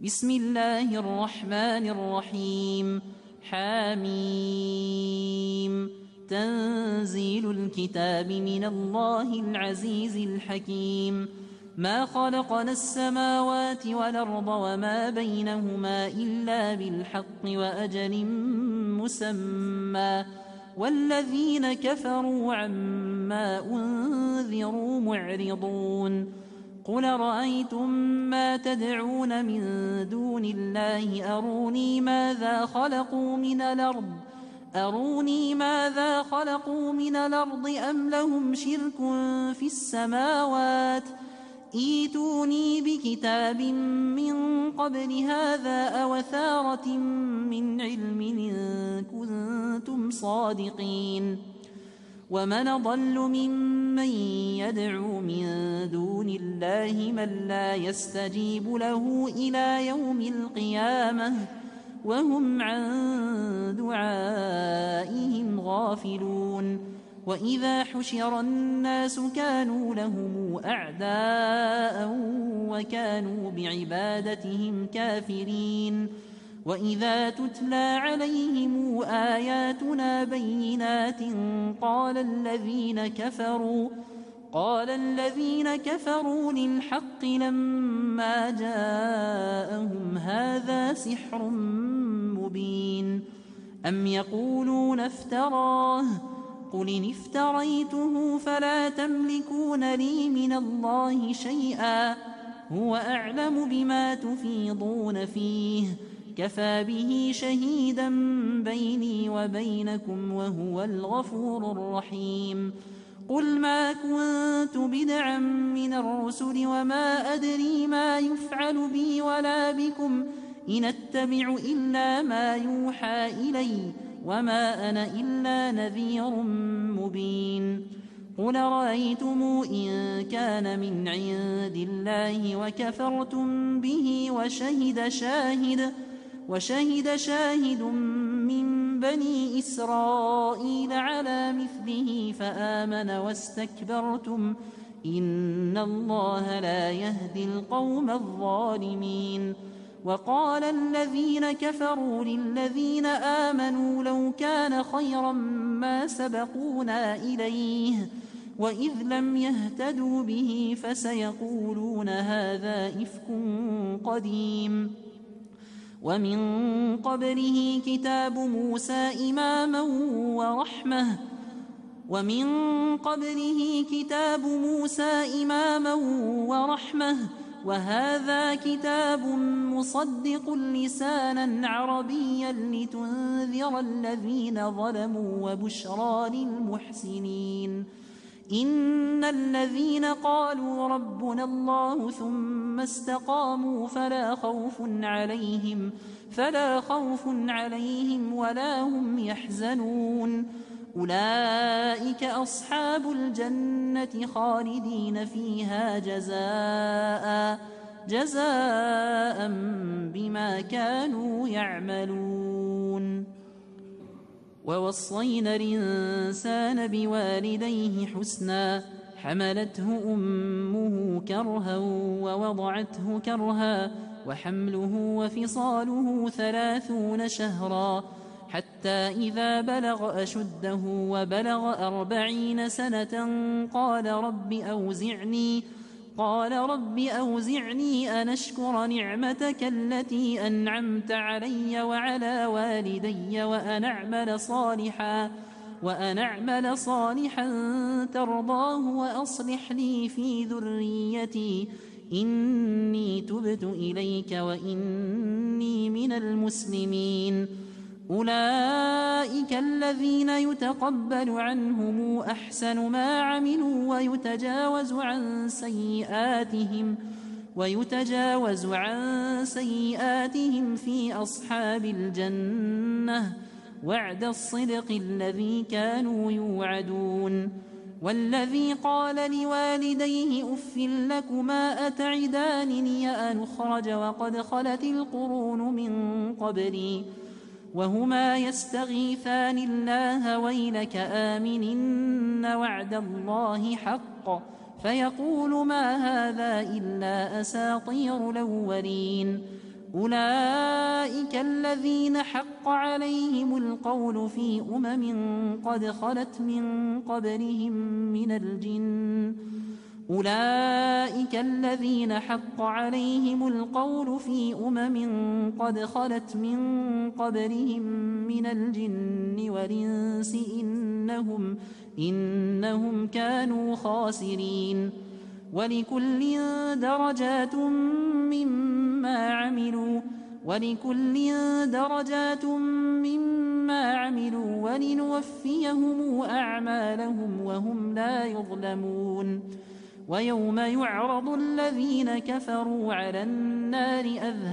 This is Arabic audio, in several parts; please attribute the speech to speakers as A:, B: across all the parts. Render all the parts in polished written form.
A: بسم الله الرحمن الرحيم. حميم. تنزيل الكتاب من الله العزيز الحكيم. ما خلقنا السماوات والأرض وما بينهما إلا بالحق وأجل مسمى، والذين كفروا عما أنذروا معرضون. قل رأيتم ما تدعون من دون الله أروني ماذا خلقوا من الأرض أم لهم شرك في السماوات، ائتوني بكتاب من قبل هذا أو أثارة من علم إن كنتم صادقين. ومن أضل ممن يدعو من دون الله من لا يستجيب له إلى يوم القيامة وهم عن دعائهم غافلون. وإذا حشر الناس كانوا لهم أعداء وكانوا بعبادتهم كافرين. وإذا تتلى عليهم آياتنا بينات قال الذين كفروا للحق لما جاءهم هذا سحر مبين. أم يقولون افتراه، قل إن افتريته فلا تملكون لي من الله شيئا، هو أعلم بما تفيضون فيه، كفى به شهيدا بيني وبينكم وهو الغفور الرحيم. قل ما كنت بدعا من الرسل وما أدري ما يفعل بي ولا بكم، إن أتبع إلا ما يوحى إلي وما أنا إلا نذير مبين. قل رأيتم إن كان من عند الله وكفرتم به وشهد شاهد من بني إسرائيل على مثله فآمن واستكبرتم إن الله لا يهدي القوم الظالمين. وقال الذين كفروا للذين آمنوا لو كان خيرا ما سبقونا إليه، وإذ لم يهتدوا به فسيقولون هذا إفك قديم. ومن قبله كتاب موسى إماما ورحمة، وهذا كتاب مصدق لسانا عربيا لتنذر الذين ظلموا وبشرى للمحسنين. إن الذين قالوا ربنا الله ثم استقاموا فلا خوف عليهم ولا هم يحزنون. أولئك أصحاب الجنة خالدين فيها جزاء بما كانوا يعملون. ووصينا الإنسان بوالديه حسنا، حملته أمه كرها ووضعته كرها، وحمله وفصاله 30 شهرا، حتى إذا بلغ أشده وبلغ 40 سنة قال رب أوزعني أن أشكر نعمتك التي أنعمت علي وعلى والدي وأن أعمل صالحا ترضاه وأصلح لي في ذريتي إني تبت إليك وإني من المسلمين. أولئك الذين يتقبل عنهم أحسن ما عملوا ويتجاوز عن سيئاتهم في أصحاب الجنة، وعد الصدق الذي كانوا يوعدون. والذي قال لوالديه أف لكما أتعدانني أن أخرج وقد خلت القرون من قبلي وهما يستغيثان الله ويلك آمن إن وعد الله حق، فيقول ما هذا إلا أساطير الأولين. أولئك الذين حق عليهم القول في قد خلت من قبلهم من الجن أولئك الذين حق عليهم القول في قد خلت من قبلهم من الجن والإنس إنهم كانوا خاسرين ولكل درجات مما عملوا ولنوفيهم أعمالهم وهم لا يظلمون ويوم يعرض الذين كفروا على النار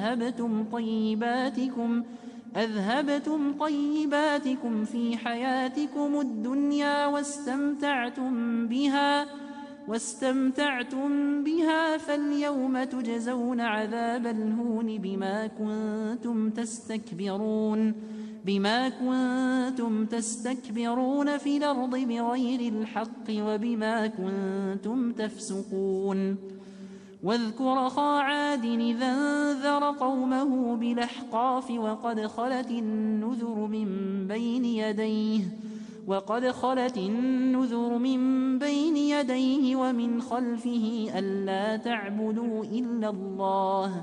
A: أذهبتم طيباتكم في حياتكم الدنيا واستمتعتم بها فاليوم تجزون عذاب الهون بما كنتم تستكبرون في الأرض بغير الحق وبما كنتم تفسقون واذكر أخا عاد إذا أنذر قومه بالأحقاف وقد خلت النذر من بين يديه ومن خلفه ألا تعبدوا إلا الله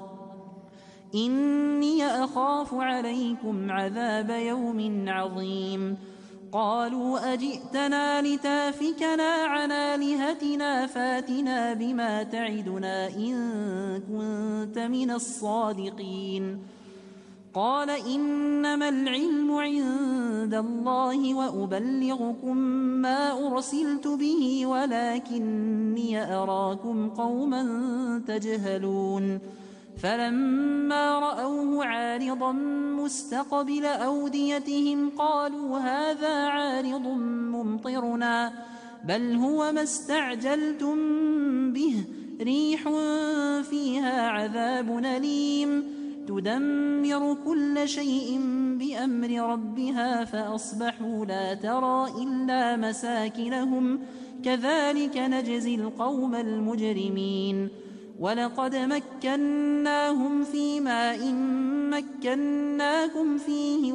A: إني أخاف عليكم عذاب يوم عظيم قالوا أجئتنا لتافكنا عن آلهتنا فاتنا بما تعدنا إن كنت من الصادقين قال إنما العلم عند الله وأبلغكم ما أرسلت به ولكني أراكم قوما تجهلون فلما رأوه عارضا مستقبل أوديتهم قالوا هذا عارض ممطرنا بل هو ما استعجلتم به ريح فيها عذاب أليم تدمر كل شيء بأمر ربها فأصبحوا لا ترى إلا مساكنهم كذلك نجزي القوم المجرمين ولقد مكناهم في ماء مكناكم فيه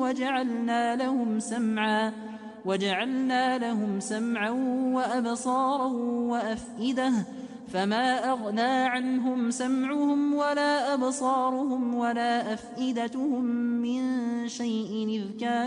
A: وجعلنا لهم سمعا وأبصارا وأفئدة فما أغنى عنهم سمعهم ولا أبصارهم ولا أفئدتهم من شيء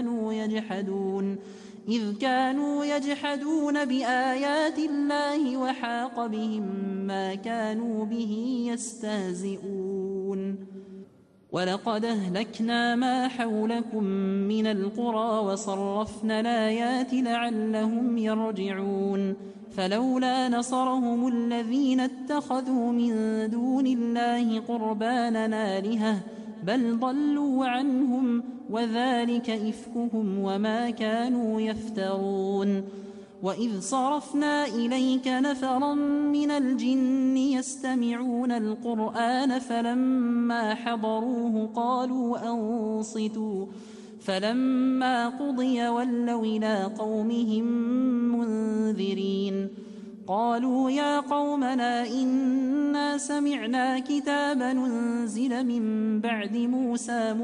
A: إذ كانوا يجحدون بآيات الله وحاق بهم ما كانوا به يستهزئون ولقد أهلكنا ما حولكم من القرى وصرفنا الآيات لعلهم يرجعون فلولا نصرهم الذين اتخذوا من دون الله قربانا آلهة بل ضلوا عنهم وذلك إفكهم وما كانوا يفترون وإذ صرفنا إليك نفرا من الجن يستمعون القرآن فلما حضروه قالوا أنصتوا فلما قضي ولوا إلى قومهم منذرين قالوا يا قومنا إنا سمعنا كتابا أنزل من بعد موسى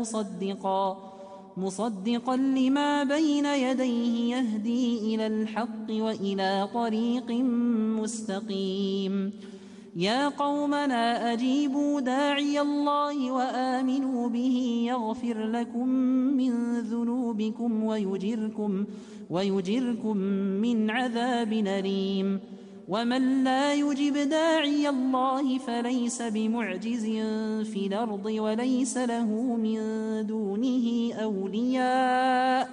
A: مصدقا لما بين يديه يهدي إلى الحق وإلى طريق مستقيم يا قومنا أجيبوا داعي الله وآمنوا به يغفر لكم من ذنوبكم ويجركم من عذاب أليم ومن لا يجب داعي الله فليس بمعجز في الأرض وليس له من دونه أولياء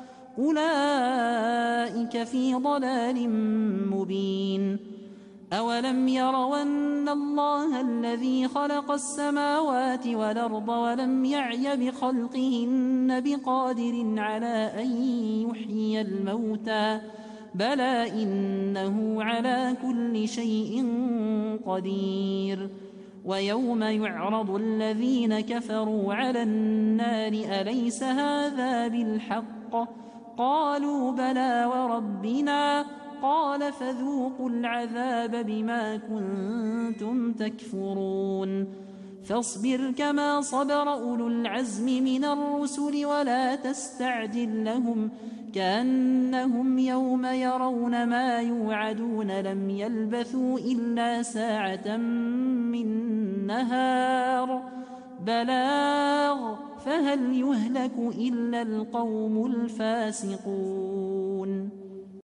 A: أولئك في ضلال مبين أولم يروا أن الله الذي خلق السماوات والأرض ولم يعي بخلقهن بقادر على أن يحيي الموتى بلى إنه على كل شيء قدير ويوم يعرض الذين كفروا على النار أليس هذا بالحق قالوا بلى وربنا قال فذوقوا العذاب بما كنتم تكفرون فاصبر كما صبر أولو العزم من الرسل ولا تستعجل لهم كأنهم يوم يرون ما يوعدون لم يلبثوا إلا ساعة من نهار بلاغ فهل يهلك إلا القوم الفاسقون